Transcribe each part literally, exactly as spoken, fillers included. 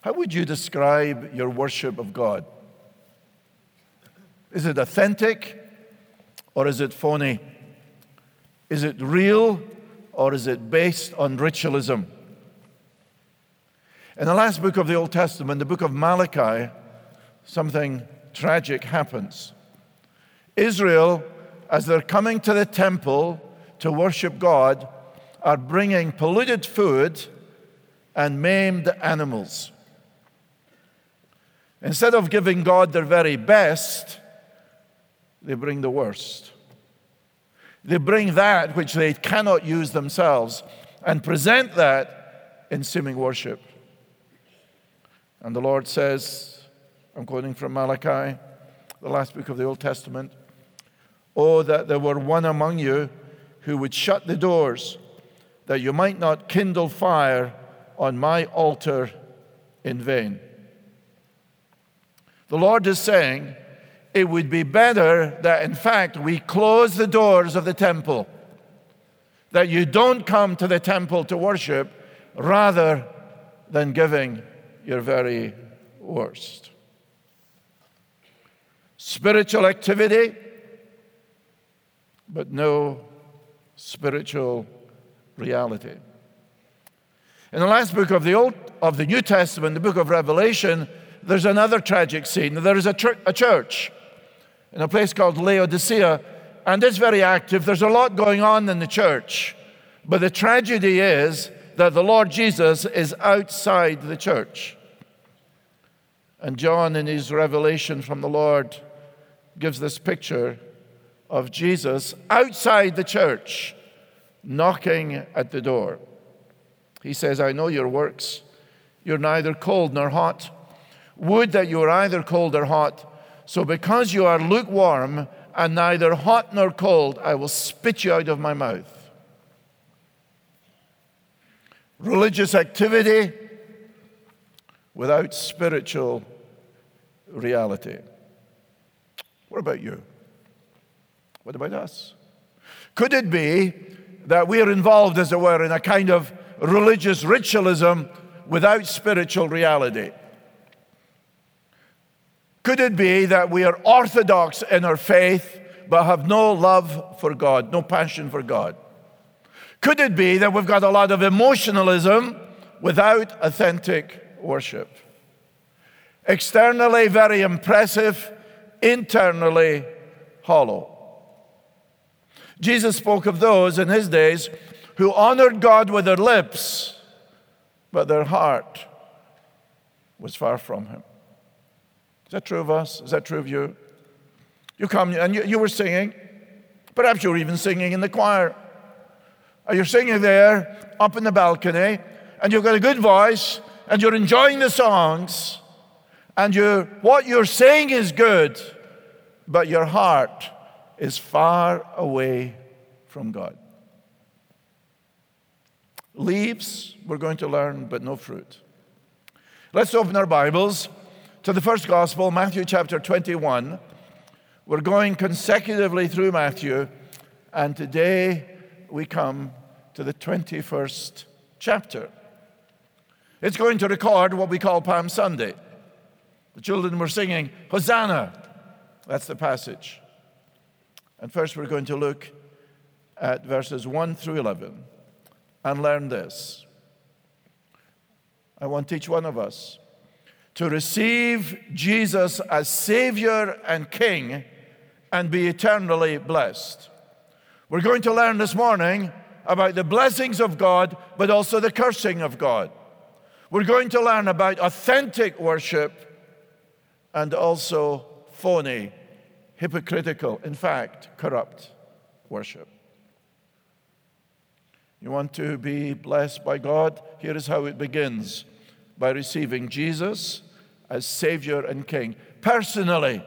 How would you describe your worship of God? Is it authentic or is it phony? Is it real or is it based on ritualism? In the last book of the Old Testament, the book of Malachi, something tragic happens. Israel, as they're coming to the temple to worship God, are bringing polluted food and maimed animals. Instead of giving God their very best, they bring the worst. They bring that which they cannot use themselves and present that in seeming worship. And the Lord says, I'm quoting from Malachi, the last book of the Old Testament, "Oh, that there were one among you who would shut the doors, that you might not kindle fire on my altar in vain." The Lord is saying, it would be better that, in fact, we close the doors of the temple, that you don't come to the temple to worship, rather than giving your very worst. Spiritual activity, but no spiritual reality. In the last book of the Old of the New Testament, the book of Revelation, there's another tragic scene. There is a, ch- a church in a place called Laodicea, and it's very active. There's a lot going on in the church, but the tragedy is that the Lord Jesus is outside the church. And John, in his revelation from the Lord, gives this picture of Jesus outside the church, knocking at the door. He says, "I know your works. You're neither cold nor hot. Would that you were either cold or hot. So because you are lukewarm and neither hot nor cold, I will spit you out of my mouth." Religious activity without spiritual reality. What about you? What about us? Could it be that we are involved, as it were, in a kind of religious ritualism without spiritual reality? Could it be that we are orthodox in our faith but have no love for God, no passion for God? Could it be that we've got a lot of emotionalism without authentic worship? Externally very impressive, internally hollow. Jesus spoke of those in his days who honored God with their lips, but their heart was far from him. Is that true of us? Is that true of you? You come and you, you were singing. Perhaps you were even singing in the choir. Or you're singing there up in the balcony, and you've got a good voice, and you're enjoying the songs, and you what you're saying is good, but your heart is far away from God. Leaves, we're going to learn, but no fruit. Let's open our Bibles to the first gospel, Matthew chapter twenty-one. We're going consecutively through Matthew, and today we come to the twenty-first chapter. It's going to record what we call Palm Sunday. The children were singing, Hosanna. That's the passage. And first we're going to look at verses one through eleven and learn this. I want each one of us to receive Jesus as Savior and King and be eternally blessed. We're going to learn this morning about the blessings of God, but also the cursing of God. We're going to learn about authentic worship and also phony, hypocritical, in fact, corrupt worship. You want to be blessed by God? Here is how it begins: by receiving Jesus as Savior and King. Personally,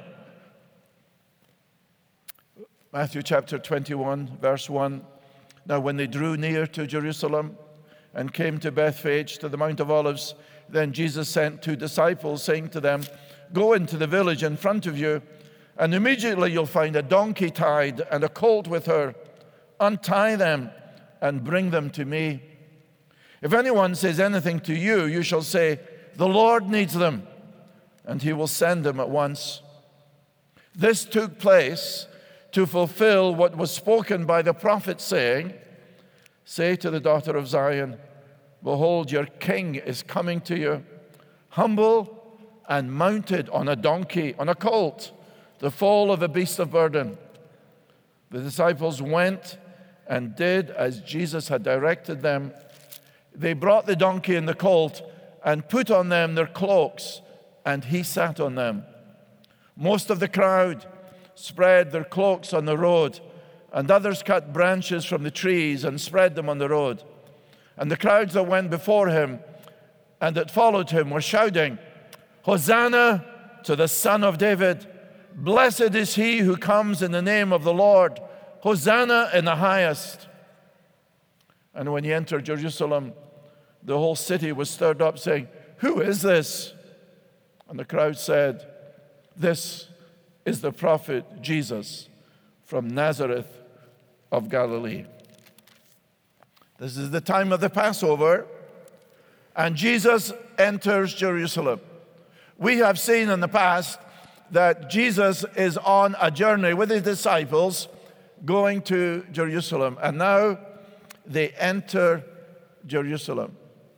Matthew chapter twenty-one, verse one. Now when they drew near to Jerusalem and came to Bethphage, to the Mount of Olives, then Jesus sent two disciples, saying to them, "Go into the village in front of you, and immediately you'll find a donkey tied and a colt with her. Untie them and bring them to me. If anyone says anything to you, you shall say, The Lord needs them, and he will send them at once. This took place to fulfill what was spoken by the prophet, saying, say to the daughter of Zion, behold, your king is coming to you, humble and mounted on a donkey, on a colt, the foal of a beast of burden. The disciples went and did as Jesus had directed them. They brought the donkey and the colt and put on them their cloaks, and he sat on them. Most of the crowd spread their cloaks on the road, and others cut branches from the trees and spread them on the road. And the crowds that went before him and that followed him were shouting, Hosanna to the Son of David. Blessed is he who comes in the name of the Lord. Hosanna in the highest. And when he entered Jerusalem, the whole city was stirred up, saying, who is this? And the crowd said, this is the prophet Jesus from Nazareth of Galilee. This is the time of the Passover, and Jesus enters Jerusalem. We have seen in the past that Jesus is on a journey with his disciples going to Jerusalem, and now they enter Jerusalem.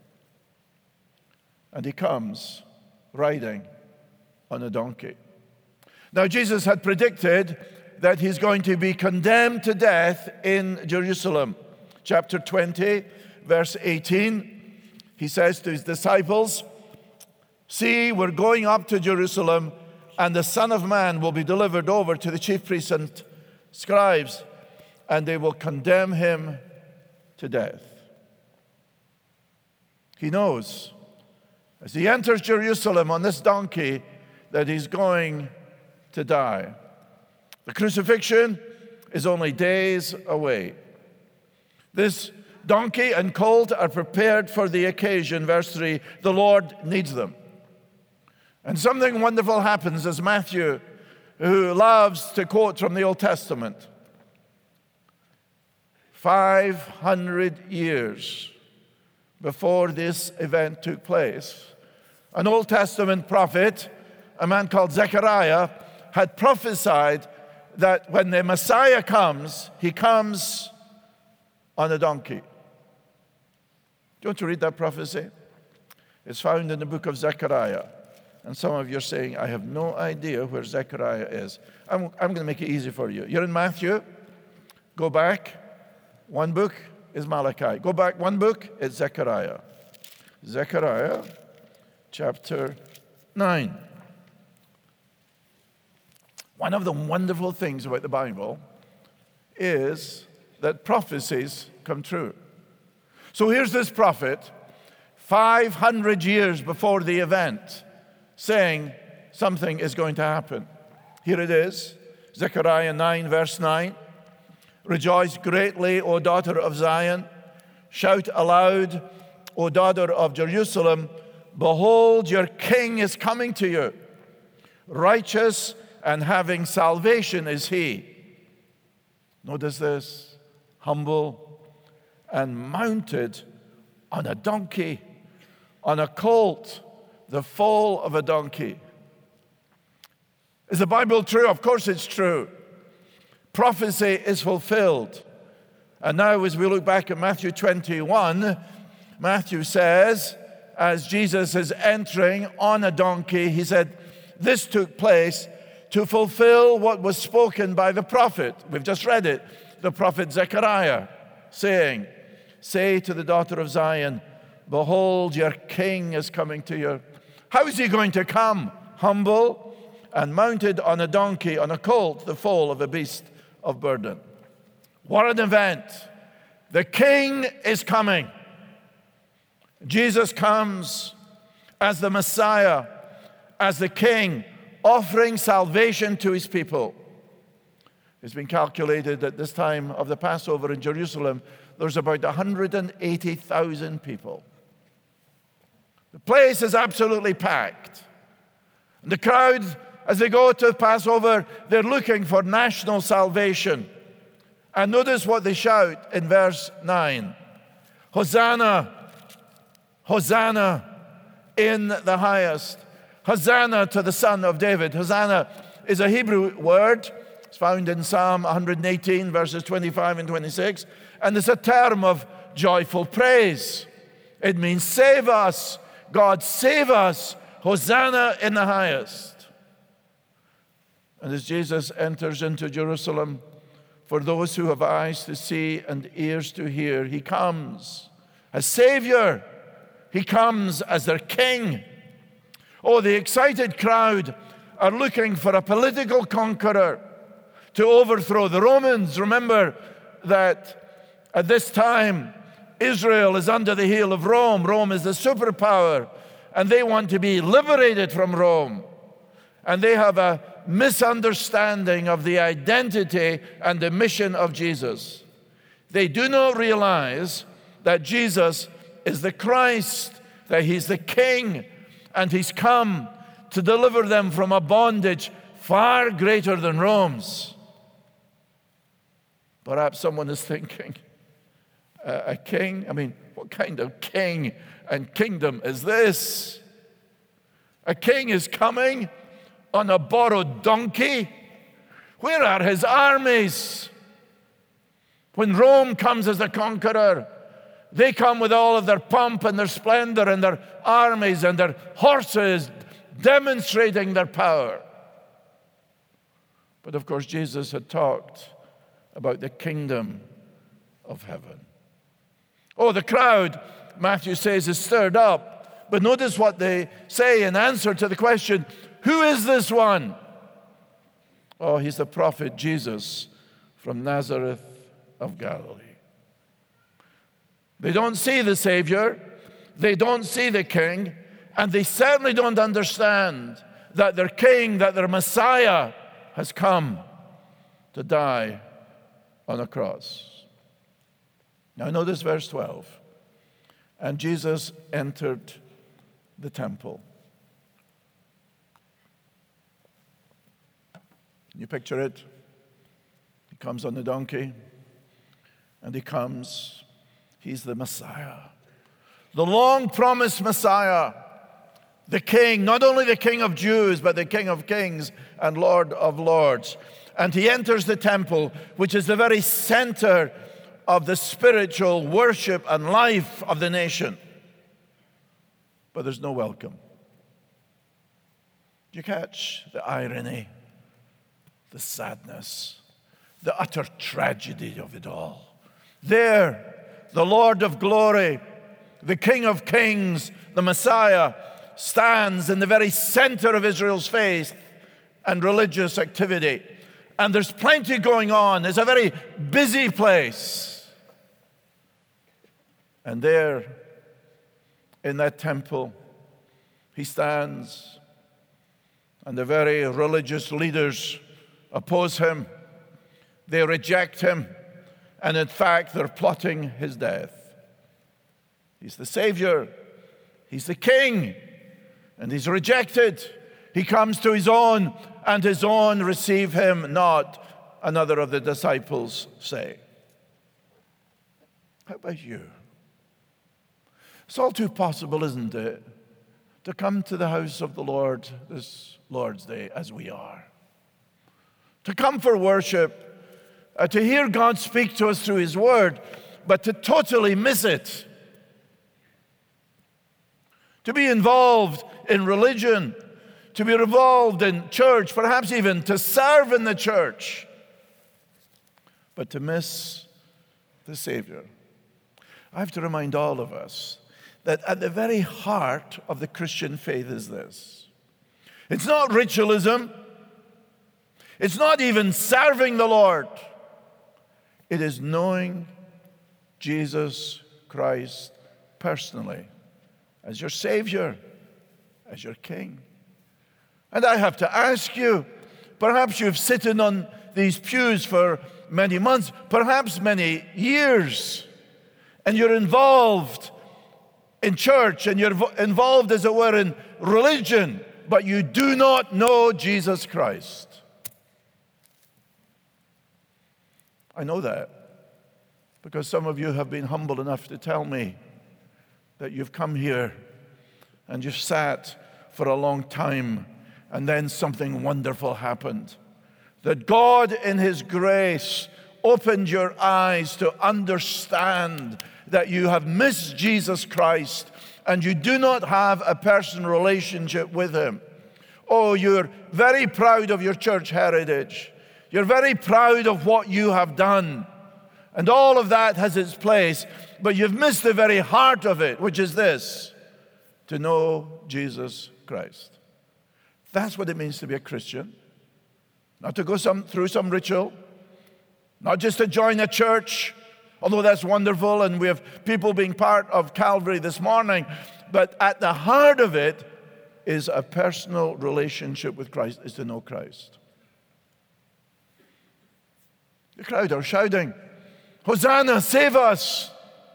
And he comes riding on a donkey. Now, Jesus had predicted that he's going to be condemned to death in Jerusalem. Chapter twenty, verse eighteen, he says to his disciples, see, we're going up to Jerusalem, and the Son of Man will be delivered over to the chief priests and scribes, and they will condemn him to death. He knows, as he enters Jerusalem on this donkey, that he's going to die. The crucifixion is only days away. This donkey and colt are prepared for the occasion. Verse three, the Lord needs them. And something wonderful happens as Matthew, who loves to quote from the Old Testament, five hundred years before this event took place, an Old Testament prophet, a man called Zechariah, had prophesied that when the Messiah comes, he comes on a donkey. Do you want to read that prophecy? It's found in the book of Zechariah. And some of you are saying, I have no idea where Zechariah is. I'm, I'm going to make it easy for you. You're in Matthew. Go back. One book is Malachi. Go back one book, it's Zechariah. Zechariah chapter nine. One of the wonderful things about the Bible is that prophecies come true. So here's this prophet, five hundred years before the event, saying something is going to happen. Here it is, Zechariah nine, verse nine. Rejoice greatly, O daughter of Zion. Shout aloud, O daughter of Jerusalem. Behold, your king is coming to you. Righteous and having salvation is he. Notice this, humble and mounted on a donkey, on a colt, the foal of a donkey. Is the Bible true? Of course it's true. Prophecy is fulfilled. And now as we look back at Matthew twenty-one, Matthew says, as Jesus is entering on a donkey, he said, this took place to fulfill what was spoken by the prophet. We've just read it. The prophet Zechariah saying, say to the daughter of Zion, behold, your king is coming to you. How is he going to come? Humble and mounted on a donkey, on a colt, the foal of a beast of burden. What an event. The king is coming. Jesus comes as the Messiah, as the king, offering salvation to his people. It's been calculated at this time of the Passover in Jerusalem, there's about one hundred eighty thousand people. The place is absolutely packed. And the crowd, as they go to Passover, they're looking for national salvation. And notice what they shout in verse nine. Hosanna, Hosanna in the highest. Hosanna to the Son of David. Hosanna is a Hebrew word. It's found in Psalm one eighteen, verses twenty-five and twenty-six. And it's a term of joyful praise. It means save us. God, save us. Hosanna in the highest. And as Jesus enters into Jerusalem, for those who have eyes to see and ears to hear, he comes as Savior. He comes as their King. Oh, the excited crowd are looking for a political conqueror to overthrow the Romans. Remember that at this time, Israel is under the heel of Rome. Rome is the superpower, and they want to be liberated from Rome. And they have a misunderstanding of the identity and the mission of Jesus. They do not realize that Jesus is the Christ, that he's the King, and he's come to deliver them from a bondage far greater than Rome's. Perhaps someone is thinking, uh, a king? I mean, what kind of king and kingdom is this? A king is coming on a borrowed donkey? Where are his armies? When Rome comes as a conqueror, they come with all of their pomp and their splendor and their armies and their horses demonstrating their power. But of course, Jesus had talked about the kingdom of heaven. Oh, the crowd, Matthew says, is stirred up. But notice what they say in answer to the question, who is this one? Oh, he's the prophet Jesus from Nazareth of Galilee. They don't see the Savior, they don't see the King, and they certainly don't understand that their King, that their Messiah has come to die on a cross. Now notice verse twelve. And Jesus entered the temple. Can you picture it? He comes on the donkey, and he comes, he's the Messiah. The long-promised Messiah, the King, not only the King of Jews, but the King of Kings and Lord of Lords. And he enters the temple, which is the very center of the spiritual worship and life of the nation. But there's no welcome. Do you catch the irony, the sadness, the utter tragedy of it all? There, the Lord of glory, the King of kings, the Messiah, stands in the very center of Israel's faith and religious activity. And there's plenty going on. It's a very busy place. And there, in that temple, he stands, and the very religious leaders oppose him. They reject him, and in fact, they're plotting his death. He's the Savior, he's the King, and he's rejected. He comes to his own, and his own receive him not, another of the disciples say. How about you? It's all too possible, isn't it, to come to the house of the Lord this Lord's Day as we are. To come for worship, uh, to hear God speak to us through his word, but to totally miss it. To be involved in religion, to be involved in church, perhaps even to serve in the church, but to miss the Savior. I have to remind all of us that at the very heart of the Christian faith is this. It's not ritualism. It's not even serving the Lord. It is knowing Jesus Christ personally as your Savior, as your King. And I have to ask you, perhaps you've sitting on these pews for many months, perhaps many years, and you're involved in church, and you're involved, as it were, in religion, but you do not know Jesus Christ. I know that because some of you have been humble enough to tell me that you've come here and you sat for a long time, and then something wonderful happened. That God in His grace opened your eyes to understand that you have missed Jesus Christ and you do not have a personal relationship with Him. Oh, you're very proud of your church heritage. You're very proud of what you have done. And all of that has its place, but you've missed the very heart of it, which is this: to know Jesus Christ. That's what it means to be a Christian. Not to go some, through some ritual, not just to join a church, although that's wonderful, and we have people being part of Calvary this morning, but at the heart of it is a personal relationship with Christ, is to know Christ. The crowd are shouting, "Hosanna, save us!"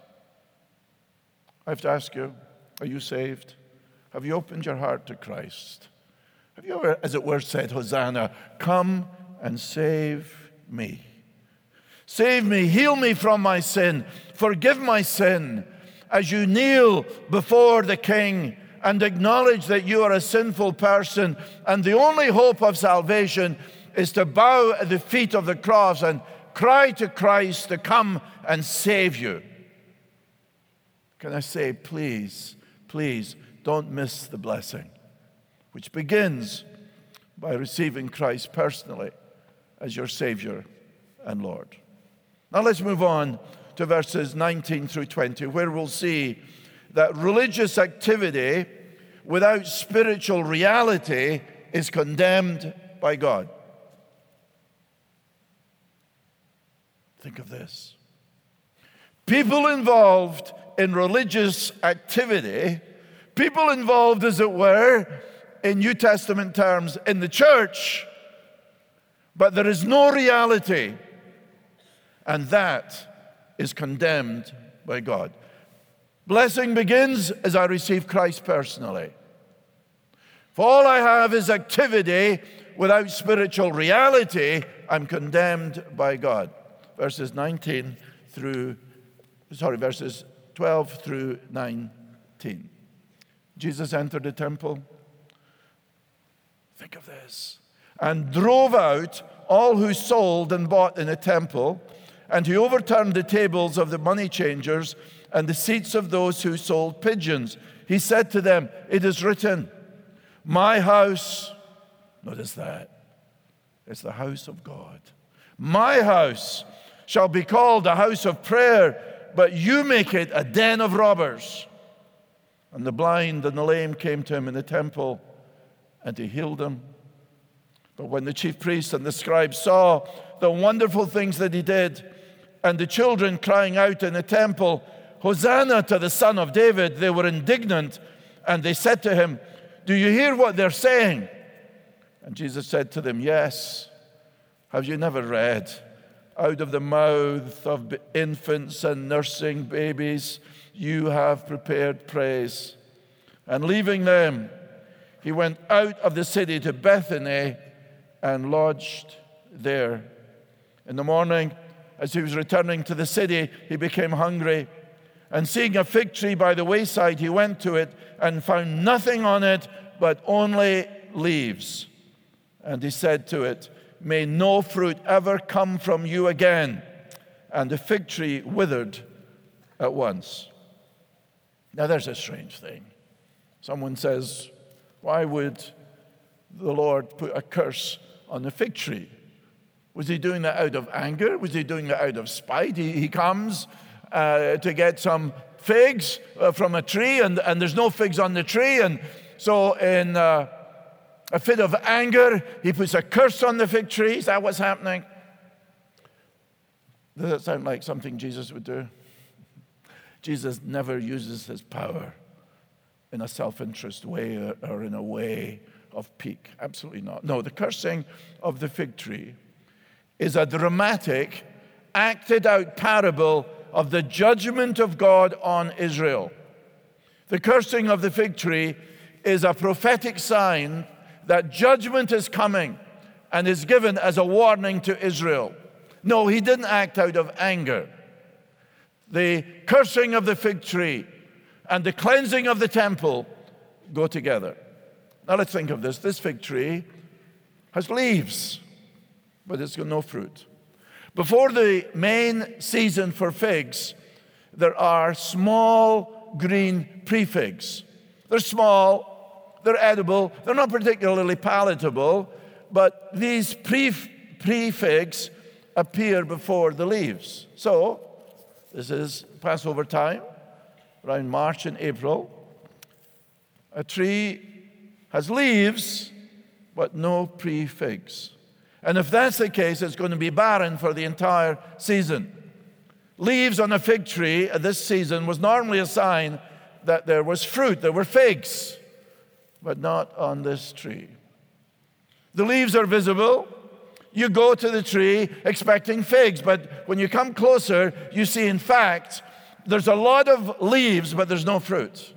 I have to ask you, are you saved? Have you opened your heart to Christ? Have you ever, as it were, said, "Hosanna, come and save me. Save me, heal me from my sin, forgive my sin," as you kneel before the King and acknowledge that you are a sinful person and the only hope of salvation is to bow at the feet of the cross and cry to Christ to come and save you. Can I say, please, please don't miss the blessing, which begins by receiving Christ personally as your Savior and Lord. Now let's move on to verses nineteen through twenty, where we'll see that religious activity without spiritual reality is condemned by God. Think of this. People involved in religious activity, people involved, as it were, in New Testament terms, in the church, but there is no reality, and that is condemned by God. Blessing begins as I receive Christ personally. If all I have is activity without spiritual reality, I'm condemned by God. Verses nineteen through, sorry, verses twelve through nineteen. Jesus entered the temple. Think of this. And drove out all who sold and bought in the temple, and he overturned the tables of the money changers and the seats of those who sold pigeons. He said to them, "It is written, my house," notice that, it's the house of God, "my house shall be called a house of prayer, but you make it a den of robbers." And the blind and the lame came to him in the temple, and he healed them. But when the chief priests and the scribes saw the wonderful things that he did, and the children crying out in the temple, "Hosanna to the Son of David," they were indignant, and they said to him, "Do you hear what they're saying?" And Jesus said to them, "Yes. Have you never read, out of the mouth of infants and nursing babies, you have prepared praise." And leaving them, he went out of the city to Bethany and lodged there. In the morning, as he was returning to the city, he became hungry. And seeing a fig tree by the wayside, he went to it and found nothing on it but only leaves. And he said to it, "May no fruit ever come from you again." And the fig tree withered at once. Now there's a strange thing. Someone says, why would the Lord put a curse on the fig tree? Was he doing that out of anger? Was he doing that out of spite? He, he comes uh, to get some figs uh, from a tree, and, and there's no figs on the tree. And so in uh, a fit of anger, he puts a curse on the fig tree. Is that what's happening? Does that sound like something Jesus would do? Jesus never uses his power in a self-interest way or, or in a way of pique. Absolutely not. No, the cursing of the fig tree is a dramatic, acted-out parable of the judgment of God on Israel. The cursing of the fig tree is a prophetic sign that judgment is coming and is given as a warning to Israel. No, he didn't act out of anger. The cursing of the fig tree and the cleansing of the temple go together. Now let's think of this. This fig tree has leaves, but it's got no fruit. Before the main season for figs, there are small green pre-figs. They're small, they're edible, they're not particularly palatable, but these pre- pre-figs appear before the leaves. So, this is Passover time, around March and April. A tree has leaves, but no pre-figs. And if that's the case, it's going to be barren for the entire season. Leaves on a fig tree at this season was normally a sign that there was fruit, there were figs, but not on this tree. The leaves are visible. You go to the tree expecting figs, but when you come closer, you see, in fact, there's a lot of leaves, but there's no fruit.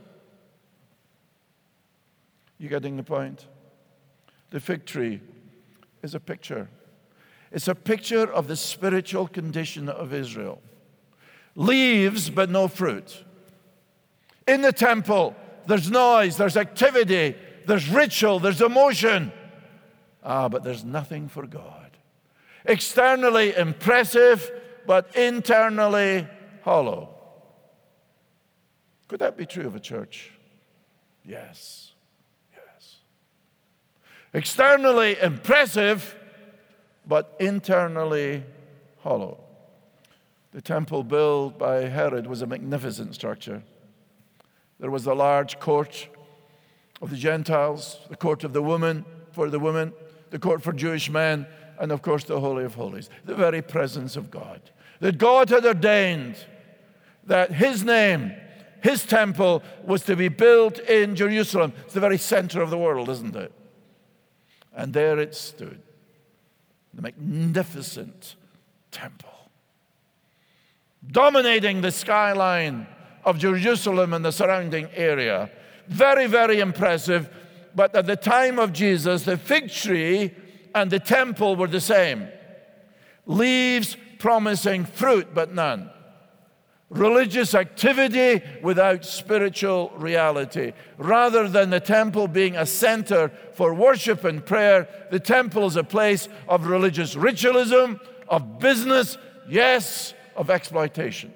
You getting the point? The fig tree is a picture. It's a picture of the spiritual condition of Israel. Leaves, but no fruit. In the temple, there's noise, there's activity, there's ritual, there's emotion. Ah, but there's nothing for God. Externally impressive, but internally hollow. Could that be true of a church? Yes. Yes. Externally impressive, but internally hollow. The temple built by Herod was a magnificent structure. There was a large court of the Gentiles, the court of the women for the women, the court for Jewish men, and of course the Holy of Holies, the very presence of God. That God had ordained that His name, His temple, was to be built in Jerusalem. It's the very center of the world, isn't it? And there it stood, the magnificent temple, dominating the skyline of Jerusalem and the surrounding area. Very, very impressive. But at the time of Jesus, the fig tree and the temple were the same. Leaves promising fruit, but none. Religious activity without spiritual reality. Rather than the temple being a center for worship and prayer, the temple is a place of religious ritualism, of business, yes, of exploitation.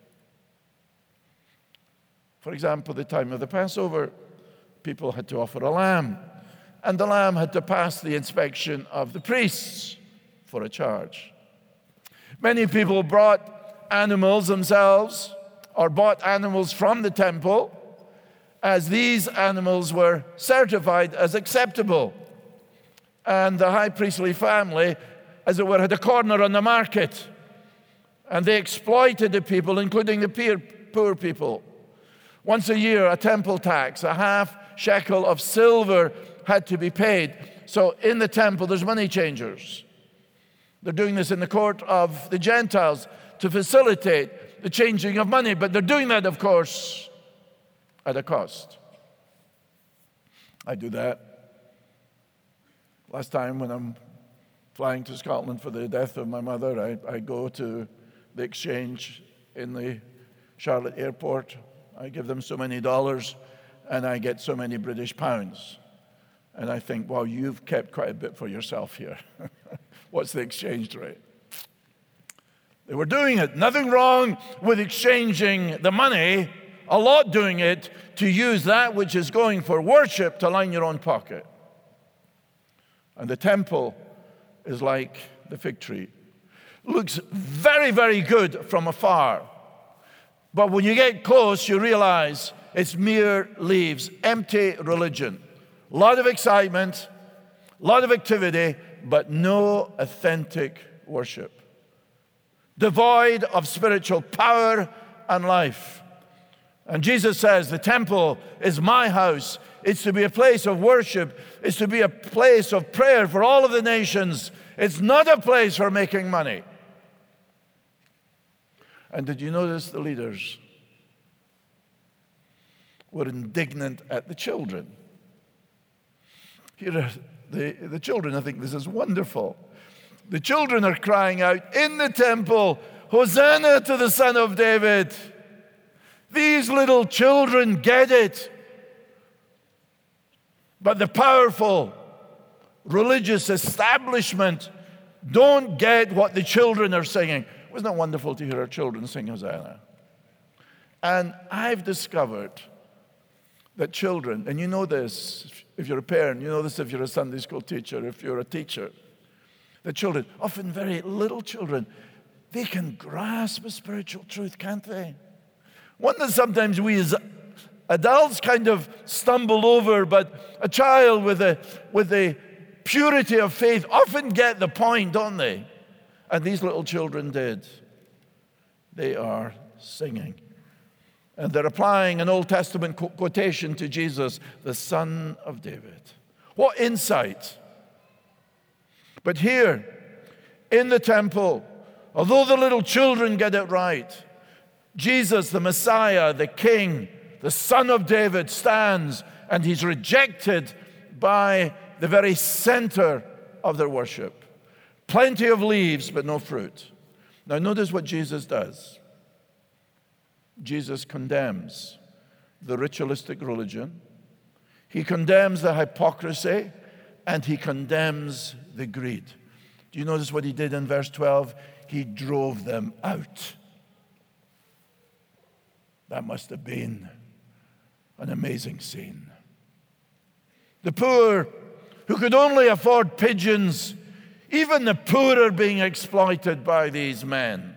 For example, the time of the Passover, people had to offer a lamb, and the lamb had to pass the inspection of the priests for a charge. Many people brought animals themselves or bought animals from the temple, as these animals were certified as acceptable. And the high priestly family, as it were, had a corner on the market, and they exploited the people, including the poor people. Once a year, a temple tax, a half shekel of silver had to be paid. So in the temple, there's money changers. They're doing this in the court of the Gentiles to facilitate the changing of money. But they're doing that, of course, at a cost. I do that. Last time when I'm flying to Scotland for the death of my mother, I, I go to the exchange in the Charlotte airport. I give them so many dollars, and I get so many British pounds. And I think, wow, you've kept quite a bit for yourself here. What's the exchange rate? They were doing it. Nothing wrong with exchanging the money, a lot doing it to use that which is going for worship to line your own pocket. And the temple is like the fig tree. Looks very, very good from afar. But when you get close, you realize it's mere leaves, empty religion. A lot of excitement, a lot of activity, but no authentic worship. Devoid of spiritual power and life. And Jesus says, the temple is my house. It's to be a place of worship. It's to be a place of prayer for all of the nations. It's not a place for making money. And did you notice the leaders were indignant at the children? Here are the, the children. I think this is wonderful. The children are crying out in the temple, Hosanna to the Son of David. These little children get it. But the powerful religious establishment don't get what the children are singing. Wasn't it wonderful to hear our children sing Hosanna? And I've discovered that children, and you know this if you're a parent, you know this if you're a Sunday school teacher, if you're a teacher, that children, often very little children, they can grasp a spiritual truth, can't they? One that sometimes we as adults kind of stumble over, but a child with a with the purity of faith often get the point, don't they? And these little children did. They are singing. And they're applying an Old Testament quotation to Jesus, the Son of David. What insight! But here, in the temple, although the little children get it right, Jesus, the Messiah, the King, the Son of David, stands, and he's rejected by the very center of their worship. Plenty of leaves, but no fruit. Now notice what Jesus does. Jesus condemns the ritualistic religion. He condemns the hypocrisy, and he condemns the greed. Do you notice what he did in verse twelve? He drove them out. That must have been an amazing scene. The poor who could only afford pigeons, even the poor are being exploited by these men.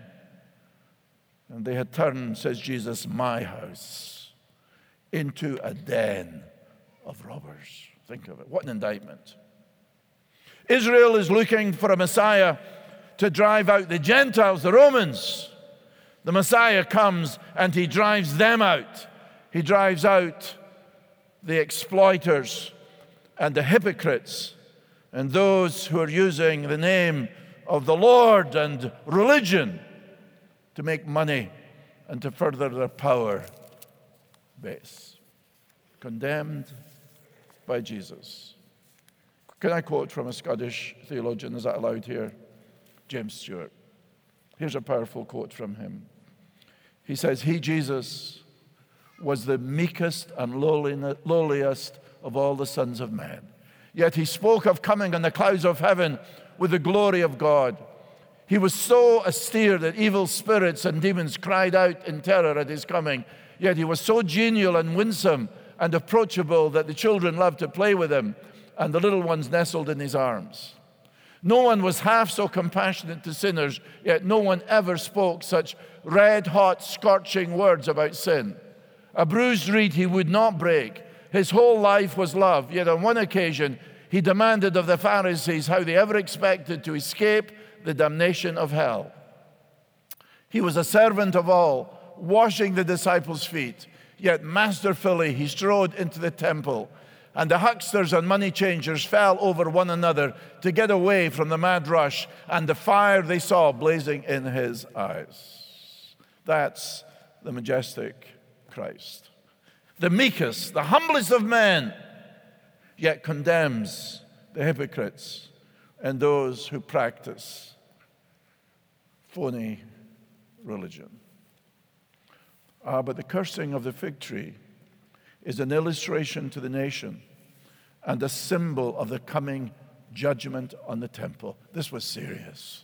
And they had turned, says Jesus, my house into a den of robbers. Think of it. What an indictment. Israel is looking for a Messiah to drive out the Gentiles, the Romans. The Messiah comes and he drives them out. He drives out the exploiters and the hypocrites and those who are using the name of the Lord and religion to make money and to further their power base. Condemned by Jesus. Can I quote from a Scottish theologian? Is that allowed here? James Stewart. Here's a powerful quote from him. He says, he, Jesus, was the meekest and lowliest of all the sons of men. Yet he spoke of coming on the clouds of heaven with the glory of God. He was so austere that evil spirits and demons cried out in terror at his coming. Yet he was so genial and winsome and approachable that the children loved to play with him, and the little ones nestled in his arms. No one was half so compassionate to sinners, yet no one ever spoke such red-hot, scorching words about sin. A bruised reed he would not break. His whole life was love, yet on one occasion he demanded of the Pharisees how they ever expected to escape the damnation of hell. He was a servant of all, washing the disciples' feet, yet masterfully he strode into the temple, and the hucksters and money changers fell over one another to get away from the mad rush and the fire they saw blazing in his eyes. That's the majestic Christ. The meekest, the humblest of men, yet condemns the hypocrites and those who practice phony religion. Ah, but the cursing of the fig tree is an illustration to the nation and a symbol of the coming judgment on the temple. This was serious.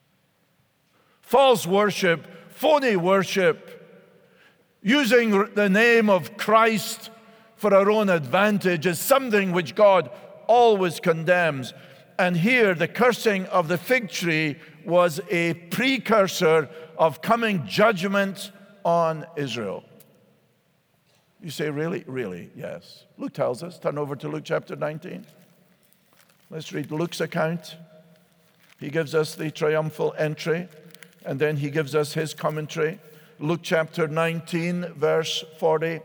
False worship, phony worship, using the name of Christ for our own advantage is something which God always condemns. And here, the cursing of the fig tree was a precursor of coming judgment on Israel. You say, really? Really? Yes. Luke tells us. Turn over to Luke chapter nineteen. Let's read Luke's account. He gives us the triumphal entry, and then he gives us his commentary. Luke chapter nineteen, verse forty.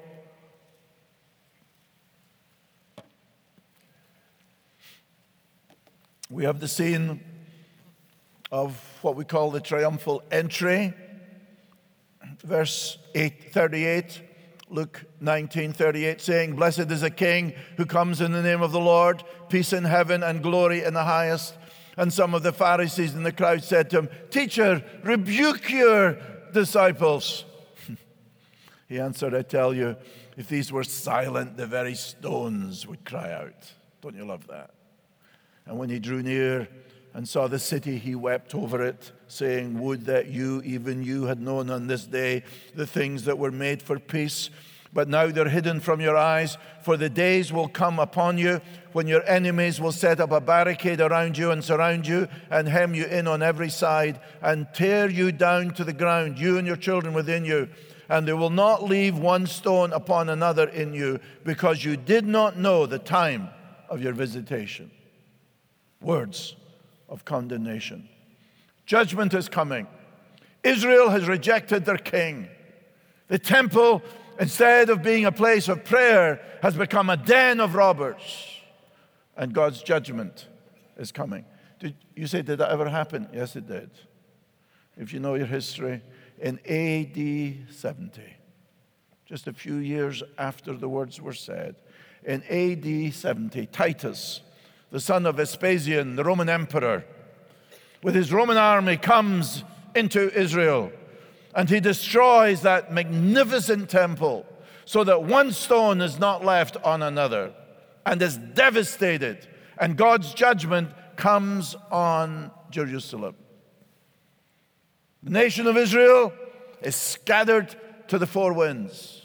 We have the scene of what we call the triumphal entry. Verse eight, thirty-eight, Luke nineteen, thirty-eight, saying, "Blessed is the King who comes in the name of the Lord, peace in heaven and glory in the highest." And some of the Pharisees in the crowd said to him, "Teacher, rebuke your disciples." He answered, "I tell you, if these were silent, the very stones would cry out. Don't you love that? And when he drew near and saw the city, he wept over it, saying, would that you, even you, had known on this day the things that were made for peace. But now they're hidden from your eyes, for the days will come upon you when your enemies will set up a barricade around you and surround you and hem you in on every side and tear you down to the ground, you and your children within you. And they will not leave one stone upon another in you, because you did not know the time of your visitation. Words of condemnation. Judgment is coming. Israel has rejected their king. The temple, instead of being a place of prayer, has become a den of robbers. And God's judgment is coming. Did you say, did that ever happen? Yes, it did. If you know your history, in A D seventy, just a few years after the words were said, in A D seventy, Titus, the son of Vespasian, the Roman emperor, with his Roman army comes into Israel, and he destroys that magnificent temple so that one stone is not left on another, and is devastated. And God's judgment comes on Jerusalem. The nation of Israel is scattered to the four winds.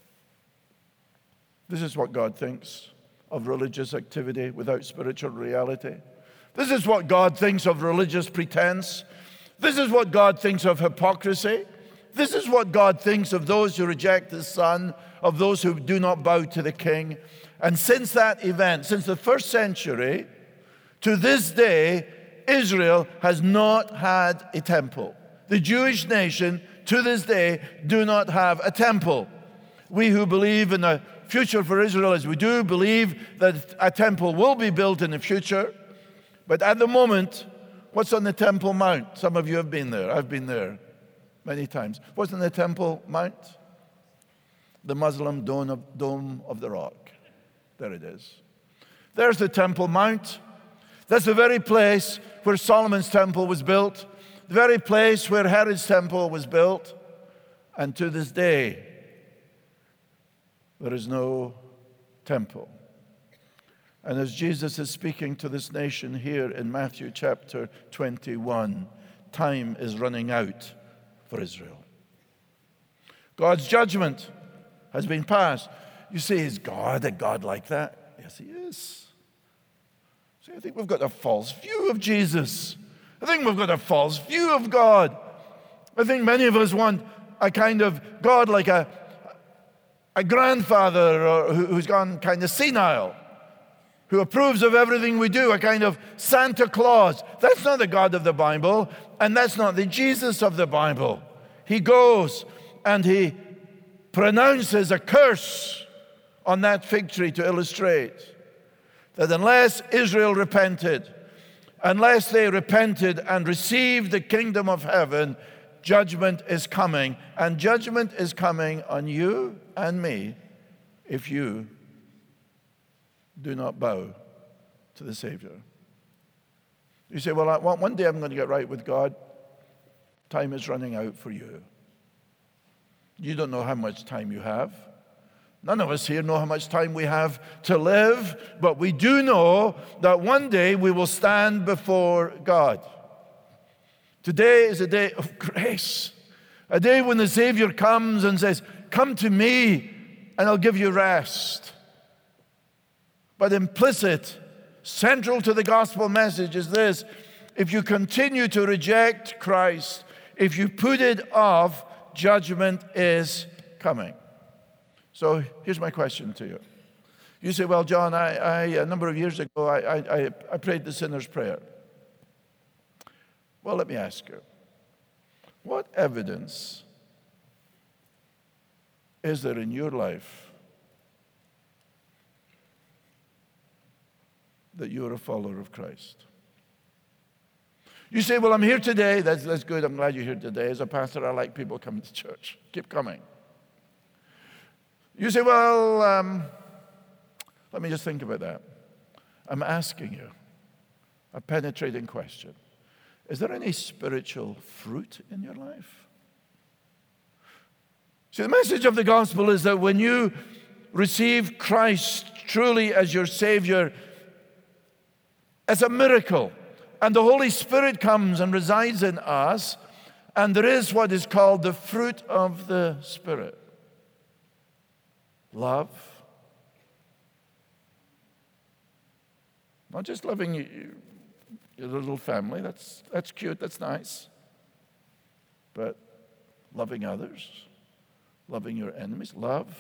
This is what God thinks of religious activity without spiritual reality. This is what God thinks of religious pretense. This is what God thinks of hypocrisy. This is what God thinks of those who reject the Son, of those who do not bow to the King. And since that event, since the first century, to this day, Israel has not had a temple. The Jewish nation, to this day, do not have a temple. We who believe in the future for Israel, as we do believe that a temple will be built in the future, but at the moment, what's on the Temple Mount? Some of you have been there. I've been there many times. What's on the Temple Mount? The Muslim Dome of, Dome of the Rock. There it is. There's the Temple Mount. That's the very place where Solomon's temple was built, the very place where Herod's temple was built. And to this day, there is no temple. And as Jesus is speaking to this nation here in Matthew chapter twenty-one, time is running out for Israel. God's judgment has been passed. You say, is God a God like that? Yes, he is. See, I think we've got a false view of Jesus. I think we've got a false view of God. I think many of us want a kind of God like a, a grandfather or who's gone kind of senile, who approves of everything we do, a kind of Santa Claus. That's not the God of the Bible, and that's not the Jesus of the Bible. He goes and he pronounces a curse on that fig tree to illustrate that unless Israel repented, unless they repented and received the kingdom of heaven, judgment is coming. And judgment is coming on you and me if you do not bow to the Savior. You say, well, I, one day I'm going to get right with God. Time is running out for you. You don't know how much time you have. None of us here know how much time we have to live, but we do know that one day we will stand before God. Today is a day of grace, a day when the Savior comes and says, come to me and I'll give you rest. But implicit, central to the gospel message is this: if you continue to reject Christ, if you put it off, judgment is coming. So here's my question to you. You say, well, John, I, I a number of years ago, I, I, I prayed the sinner's prayer. Well, let me ask you, what evidence is there in your life that you're a follower of Christ? You say, well, I'm here today. That's, that's good. I'm glad you're here today. As a pastor, I like people coming to church. Keep coming. You say, well, um, let me just think about that. I'm asking you a penetrating question. Is there any spiritual fruit in your life? See, the message of the gospel is that when you receive Christ truly as your Savior, it's a miracle. And the Holy Spirit comes and resides in us, and there is what is called the fruit of the Spirit. Love. Not just loving your little family, that's, that's cute, that's nice. But loving others, loving your enemies, love.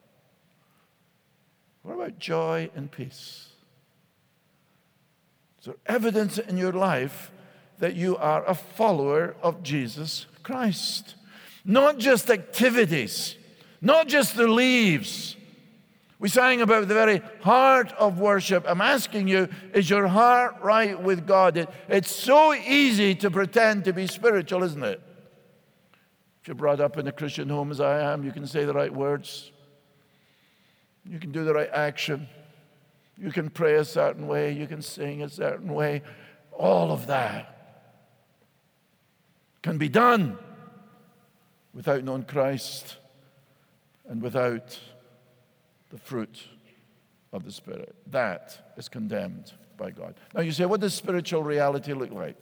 What about joy and peace? Is there evidence in your life that you are a follower of Jesus Christ? Not just activities, not just the leaves. We sang about the very heart of worship. I'm asking you, is your heart right with God? It, it's so easy to pretend to be spiritual, isn't it? If you're brought up in a Christian home as I am, you can say the right words. You can do the right action. You can pray a certain way. You can sing a certain way. All of that can be done without knowing Christ and without the fruit of the Spirit. That is condemned by God. Now you say, what does spiritual reality look like?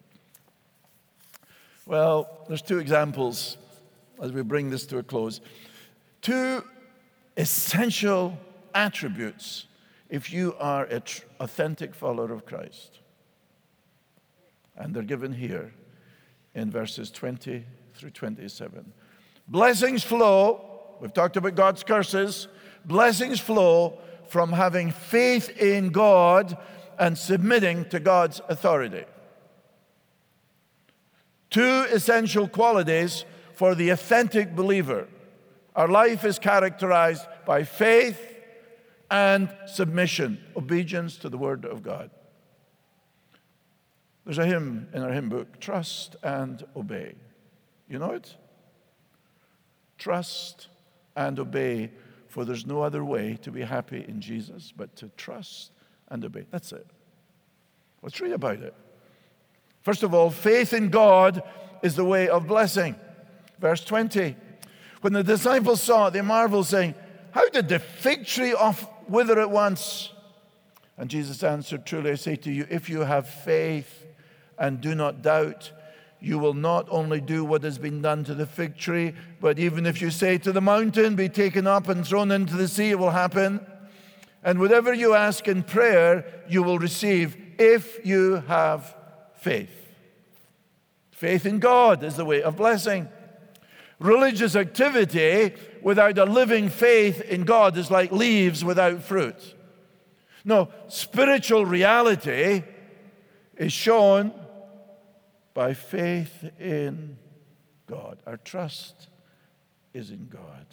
Well, there's two examples as we bring this to a close. Two essential attributes if you are an tr- authentic follower of Christ. And they're given here in verses twenty through twenty-seven. Blessings flow, we've talked about God's curses, blessings flow from having faith in God and submitting to God's authority. Two essential qualities for the authentic believer. Our life is characterized by faith and submission, obedience to the Word of God. There's a hymn in our hymn book, Trust and Obey. You know it? Trust and obey, for there's no other way to be happy in Jesus but to trust and obey. That's it. Let's read about it. First of all, faith in God is the way of blessing. Verse twenty. When the disciples saw it, they marveled, saying, how did the fig tree off wither at once? And Jesus answered, truly I say to you, if you have faith and do not doubt, you will not only do what has been done to the fig tree, but even if you say to the mountain, be taken up and thrown into the sea, it will happen. And whatever you ask in prayer, you will receive if you have faith. Faith in God is the way of blessing. Religious activity without a living faith in God is like leaves without fruit. No, spiritual reality is shown by faith in God. Our trust is in God.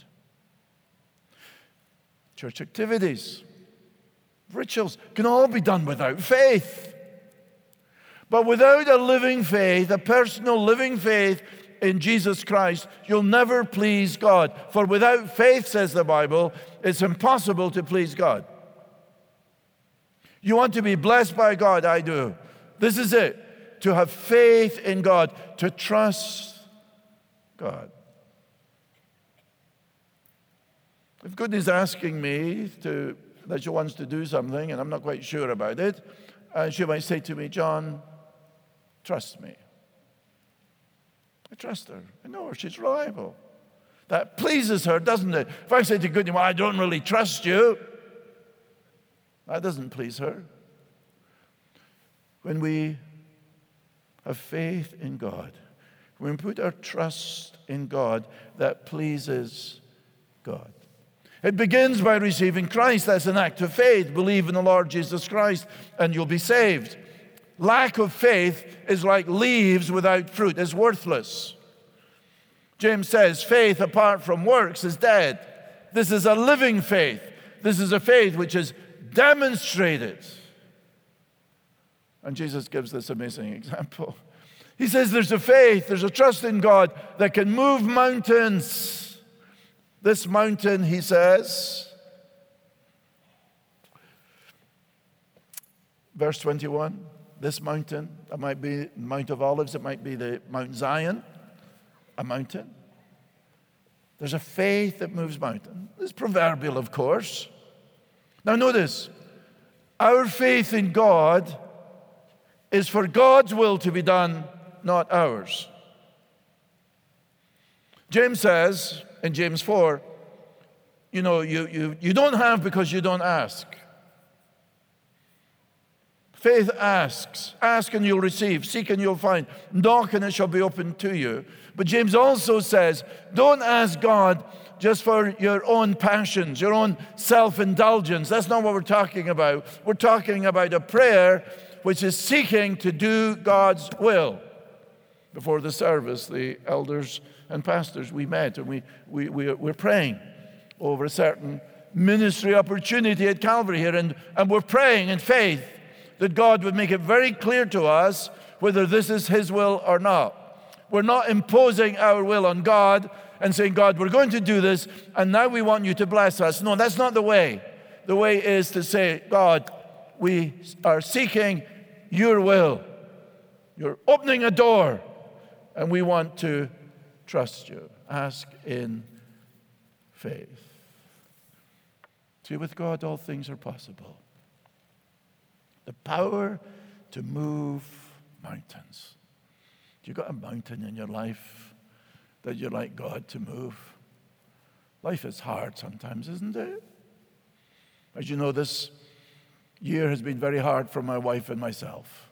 Church activities, rituals can all be done without faith. But without a living faith, a personal living faith in Jesus Christ, you'll never please God. For without faith, says the Bible, it's impossible to please God. You want to be blessed by God? I do. This is it. To have faith in God, to trust God. If God is asking me to, that she wants to do something and I'm not quite sure about it, and she might say to me, John, trust me. I trust her. I know her. She's reliable. That pleases her, doesn't it? If I say to God, well, I don't really trust you, that doesn't please her. When we have faith in God, when we put our trust in God, that pleases God. It begins by receiving Christ. That's an act of faith. Believe in the Lord Jesus Christ and you'll be saved. Lack of faith is like leaves without fruit. It's worthless. James says faith apart from works is dead. This is a living faith. This is a faith which is demonstrated. And Jesus gives this amazing example. He says there's a faith, there's a trust in God that can move mountains. This mountain, he says, verse twenty-one, this mountain, it might be Mount of Olives, it might be the Mount Zion, a mountain. There's a faith that moves mountains. It's proverbial, of course. Now notice, our faith in God is for God's will to be done, not ours. James says in James four, you know, you, you, you don't have because you don't ask. Faith asks. Ask and you'll receive. Seek and you'll find. Knock and it shall be opened to you. But James also says, don't ask God just for your own passions, your own self-indulgence. That's not what we're talking about. We're talking about a prayer which is seeking to do God's will. Before the service, the elders and pastors, we met and we, we, we, we're praying over a certain ministry opportunity at Calvary here. And, and we're praying in faith that God would make it very clear to us whether this is His will or not. We're not imposing our will on God and saying, God, we're going to do this, and now we want you to bless us. No, that's not the way. The way is to say, God, we are seeking your will. You're opening a door, and we want to trust you. Ask in faith. See, with God, all things are possible. The power to move mountains. You got a mountain in your life that you'd like God to move? Life is hard sometimes, isn't it? As you know, this year has been very hard for my wife and myself.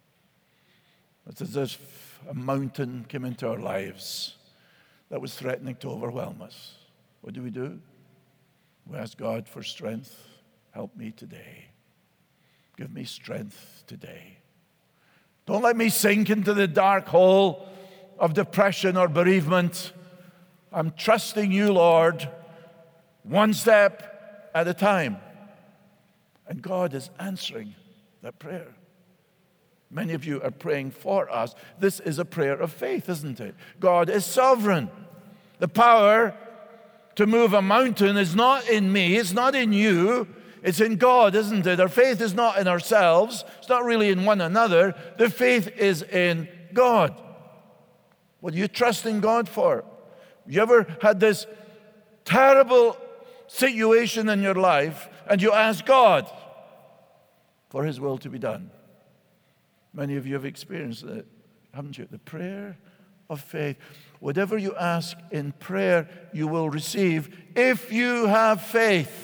It's as if a mountain came into our lives that was threatening to overwhelm us. What do we do? We ask God for strength. Help me today. Give me strength today. Don't let me sink into the dark hole of depression or bereavement. I'm trusting you, Lord, one step at a time. And God is answering that prayer. Many of you are praying for us. This is a prayer of faith, isn't it? God is sovereign. The power to move a mountain is not in me, it's not in you. It's in God, isn't it? Our faith is not in ourselves. It's not really in one another. The faith is in God. What are you trusting God for? You ever had this terrible situation in your life and you ask God for His will to be done? Many of you have experienced it, haven't you? The prayer of faith. Whatever you ask in prayer, you will receive if you have faith.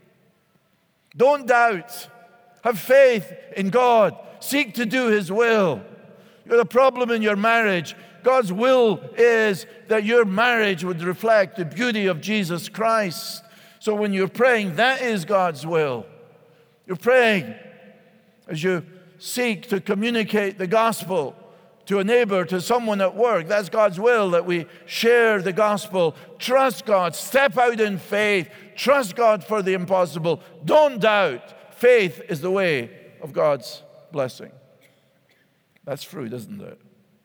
Don't doubt. Have faith in God. Seek to do His will. You have a problem in your marriage. God's will is that your marriage would reflect the beauty of Jesus Christ. So when you're praying, that is God's will. You're praying as you seek to communicate the gospel to a neighbor, to someone at work. That's God's will, that we share the gospel. Trust God. Step out in faith. Trust God for the impossible. Don't doubt. Faith is the way of God's blessing. That's fruit, isn't it?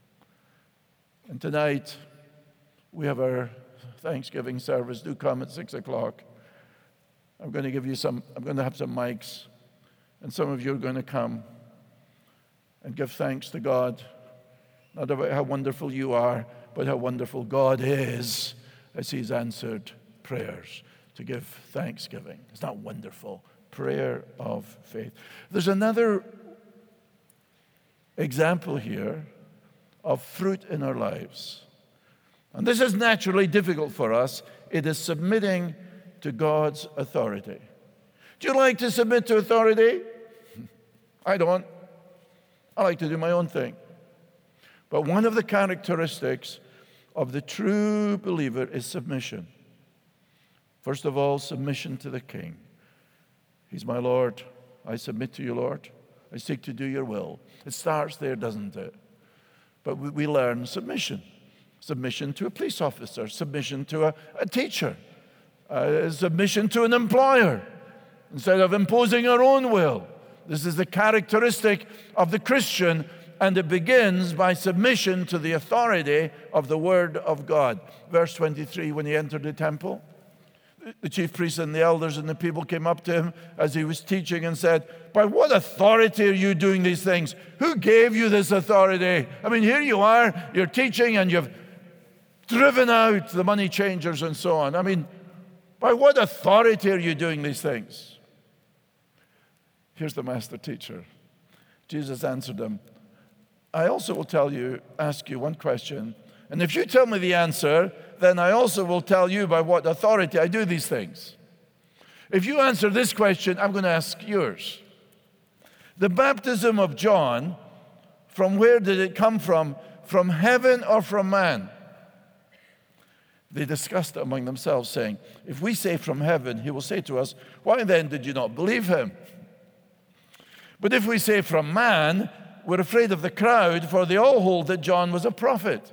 And tonight, we have our Thanksgiving service. Do come at six o'clock. I'm going to give you some, I'm going to have some mics. And some of you are going to come and give thanks to God. Not about how wonderful you are, but how wonderful God is as He's answered prayers. To give thanksgiving. It's not wonderful. Prayer of faith. There's another example here of fruit in our lives. And this is naturally difficult for us. It is submitting to God's authority. Do you like to submit to authority? I don't. I like to do my own thing. But one of the characteristics of the true believer is submission. First of all, submission to the King. He's my Lord. I submit to you, Lord. I seek to do your will. It starts there, doesn't it? But we learn submission. Submission to a police officer. Submission to a, a teacher. Uh, submission to an employer. Instead of imposing our own will. This is the characteristic of the Christian, and it begins by submission to the authority of the Word of God. Verse twenty-three, when he entered the temple, the chief priests and the elders and the people came up to him as he was teaching and said, by what authority are you doing these things? Who gave you this authority? I mean, here you are, you're teaching and you've driven out the money changers and so on. I mean, by what authority are you doing these things? Here's the master teacher. Jesus answered them, I also will tell you, ask you one question, and if you tell me the answer, then I also will tell you by what authority I do these things. If you answer this question, I'm going to ask yours. The baptism of John, from where did it come from? From heaven or from man? They discussed it among themselves, saying, if we say from heaven, he will say to us, why then did you not believe him? But if we say from man, we're afraid of the crowd, for they all hold that John was a prophet.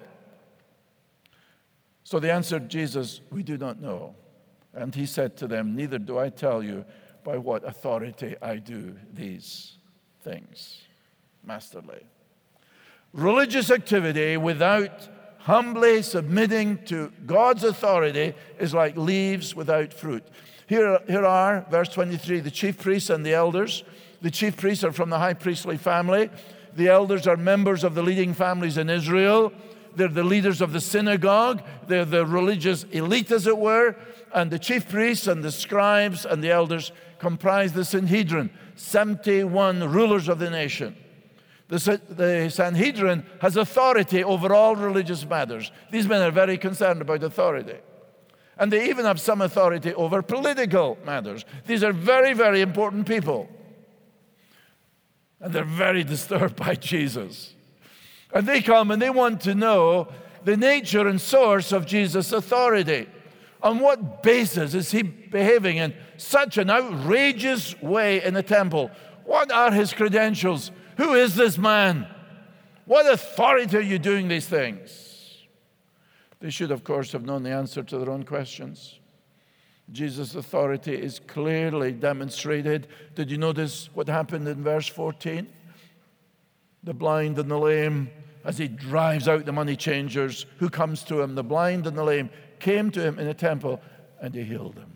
So they answered Jesus, we do not know. And he said to them, neither do I tell you by what authority I do these things. Masterly. Religious activity without humbly submitting to God's authority is like leaves without fruit. Here, here are, verse twenty-three, the chief priests and the elders. The chief priests are from the high priestly family. The elders are members of the leading families in Israel. They're the leaders of the synagogue. They're the religious elite, as it were. And the chief priests and the scribes and the elders comprise the Sanhedrin, seventy-one rulers of the nation. The, the Sanhedrin has authority over all religious matters. These men are very concerned about authority. And they even have some authority over political matters. These are very, very important people. And they're very disturbed by Jesus. And they come and they want to know the nature and source of Jesus' authority. On what basis is he behaving in such an outrageous way in the temple? What are his credentials? Who is this man? What authority are you doing these things? They should, of course, have known the answer to their own questions. Jesus' authority is clearly demonstrated. Did you notice what happened in verse fourteen? The blind and the lame, as he drives out the money changers, who comes to him? The blind and the lame came to him in the temple, and he healed them.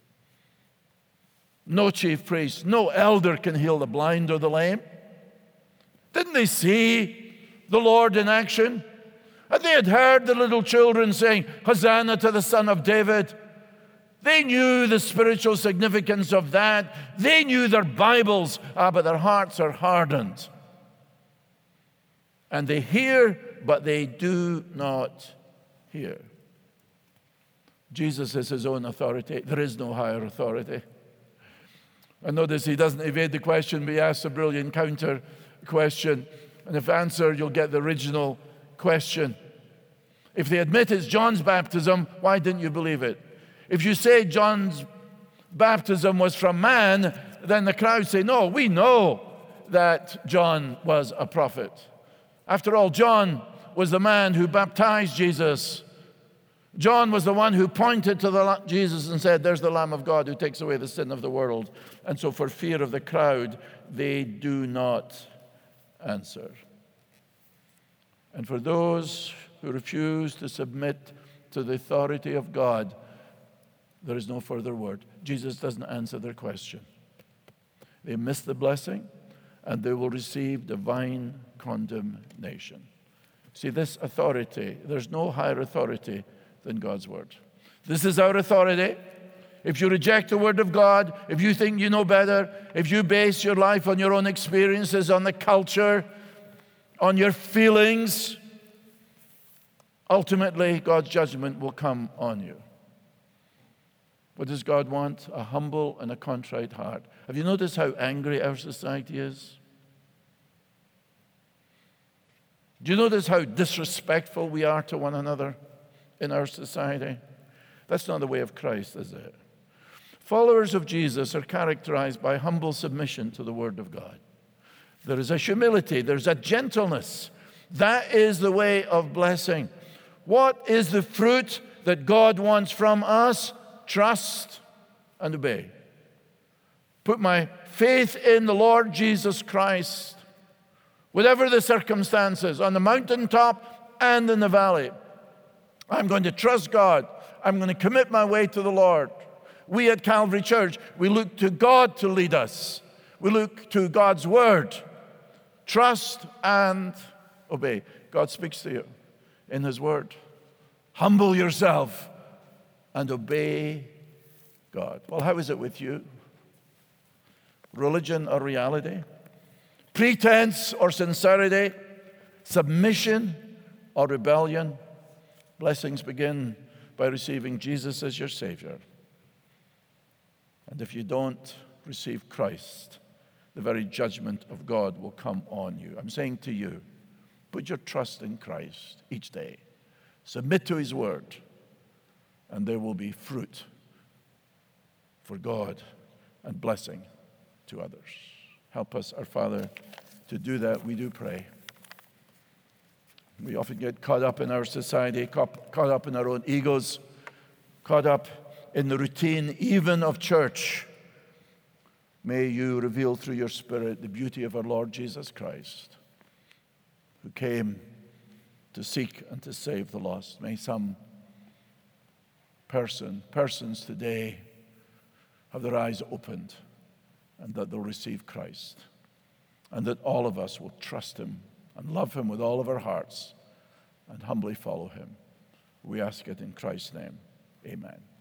No chief priest, no elder can heal the blind or the lame. Didn't they see the Lord in action? And they had heard the little children saying, Hosanna to the Son of David. They knew the spiritual significance of that. They knew their Bibles, ah, but their hearts are hardened. And they hear, but they do not hear. Jesus is his own authority. There is no higher authority. And notice he doesn't evade the question, but he asks a brilliant counter question. And if answered, you'll get the original question. If they admit it's John's baptism, why didn't you believe it? If you say John's baptism was from man, then the crowd say, no, we know that John was a prophet. After all, John was the man who baptized Jesus. John was the one who pointed to the Jesus and said, there's the Lamb of God who takes away the sin of the world. And so for fear of the crowd, they do not answer. And for those who refuse to submit to the authority of God, there is no further word. Jesus doesn't answer their question. They miss the blessing, and they will receive divine condemnation. See, this authority, there's no higher authority than God's word. This is our authority. If you reject the word of God, if you think you know better, if you base your life on your own experiences, on the culture, on your feelings, ultimately God's judgment will come on you. What does God want? A humble and a contrite heart. Have you noticed how angry our society is? Do you notice how disrespectful we are to one another in our society? That's not the way of Christ, is it? Followers of Jesus are characterized by humble submission to the Word of God. There is a humility, there's a gentleness. That is the way of blessing. What is the fruit that God wants from us? Trust and obey. Put my faith in the Lord Jesus Christ, whatever the circumstances, on the mountaintop and in the valley. I'm going to trust God. I'm going to commit my way to the Lord. We at Calvary Church, we look to God to lead us. We look to God's word. Trust and obey. God speaks to you in his word. Humble yourself and obey God. Well, how is it with you? Religion or reality? Pretense or sincerity? Submission or rebellion? Blessings begin by receiving Jesus as your Savior. And if you don't receive Christ, the very judgment of God will come on you. I'm saying to you, put your trust in Christ each day. Submit to His word, and there will be fruit for God and blessing to others. Help us, our Father, to do that, we do pray. We often get caught up in our society, caught up in our own egos, caught up in the routine even of church. May you reveal through your Spirit the beauty of our Lord Jesus Christ, who came to seek and to save the lost. May some person, persons today have their eyes opened, and that they'll receive Christ, and that all of us will trust Him and love Him with all of our hearts and humbly follow Him. We ask it in Christ's name. Amen.